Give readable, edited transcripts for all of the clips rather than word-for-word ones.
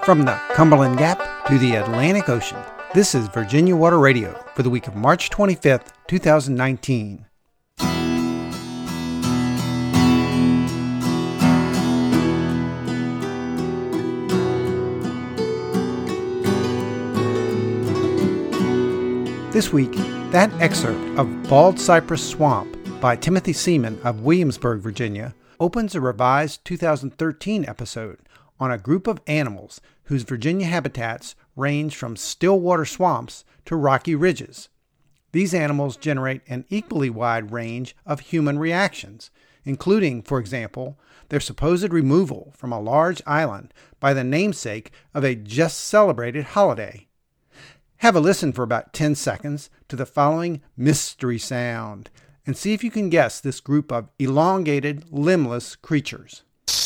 From the Cumberland Gap to the Atlantic Ocean, this is Virginia Water Radio for the week of March 25th, 2019. This week, that excerpt of Bald Cypress Swamp by Timothy Seaman of Williamsburg, Virginia, opens a revised 2013 episode on a group of animals whose Virginia habitats range from still water swamps to rocky ridges. These animals generate an equally wide range of human reactions, including, for example, their supposed removal from a large island by the namesake of a just-celebrated holiday. Have a listen for about 10 seconds to the following mystery sound and see if you can guess this group of elongated, limbless creatures.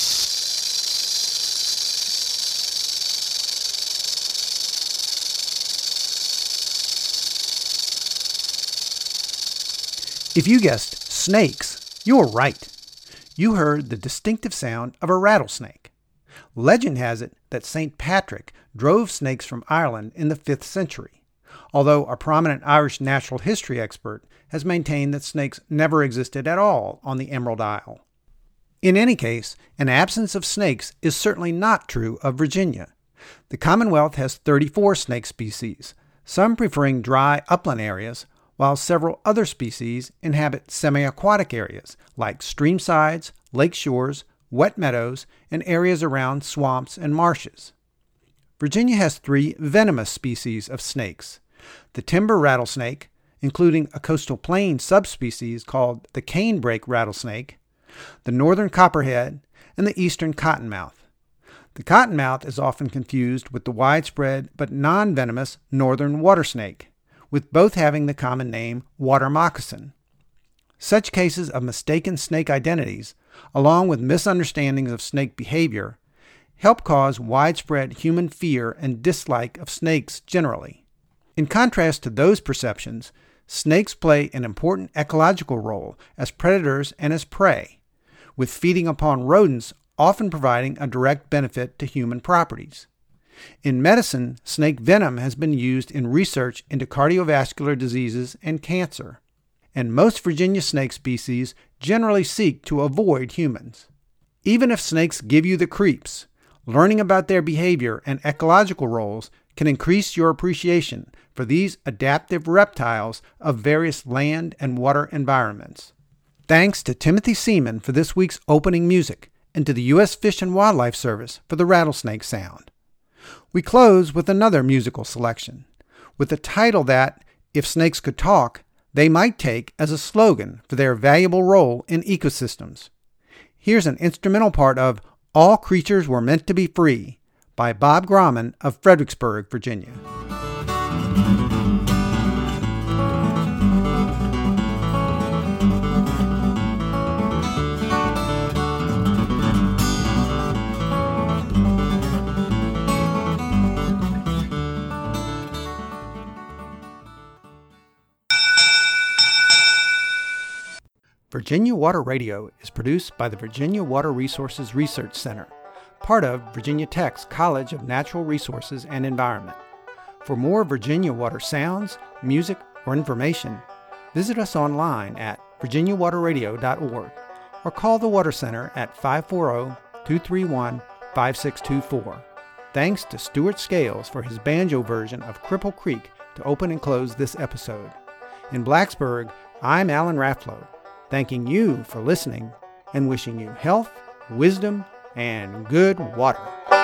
If you guessed snakes, you were right. You heard the distinctive sound of a rattlesnake. Legend has it that St. Patrick drove snakes from Ireland in the 5th century, although a prominent Irish natural history expert has maintained that snakes never existed at all on the Emerald Isle. In any case, an absence of snakes is certainly not true of Virginia. The Commonwealth has 34 snake species, some preferring dry upland areas, while several other species inhabit semi-aquatic areas like streamsides, lake shores, wet meadows, and areas around swamps and marshes. Virginia has 3 venomous species of snakes: the timber rattlesnake, including a coastal plain subspecies called the canebrake rattlesnake, the northern copperhead, and the eastern cottonmouth. The cottonmouth is often confused with the widespread but non-venomous northern water snake, with both having the common name water moccasin. Such cases of mistaken snake identities, along with misunderstandings of snake behavior, help cause widespread human fear and dislike of snakes generally. In contrast to those perceptions, snakes play an important ecological role as predators and as prey, with feeding upon rodents often providing a direct benefit to human properties. In medicine, snake venom has been used in research into cardiovascular diseases and cancer, and most Virginia snake species generally seek to avoid humans. Even if snakes give you the creeps, learning about their behavior and ecological roles can increase your appreciation for these adaptive reptiles of various land and water environments. Thanks to Timothy Seaman for this week's opening music, and to the U.S. Fish and Wildlife Service for the rattlesnake sound. We close with another musical selection, with a title that, if snakes could talk, they might take as a slogan for their valuable role in ecosystems. Here's an instrumental part of All Creatures Were Meant to Be Free by Bob Grauman of Fredericksburg, Virginia. Virginia Water Radio is produced by the Virginia Water Resources Research Center, part of Virginia Tech's College of Natural Resources and Environment. For more Virginia water sounds, music, or information, visit us online at virginiawaterradio.org or call the Water Center at 540-231-5624. Thanks to Stuart Scales for his banjo version of Cripple Creek to open and close this episode. In Blacksburg, I'm Alan Rafflow, thanking you for listening and wishing you health, wisdom, and good water.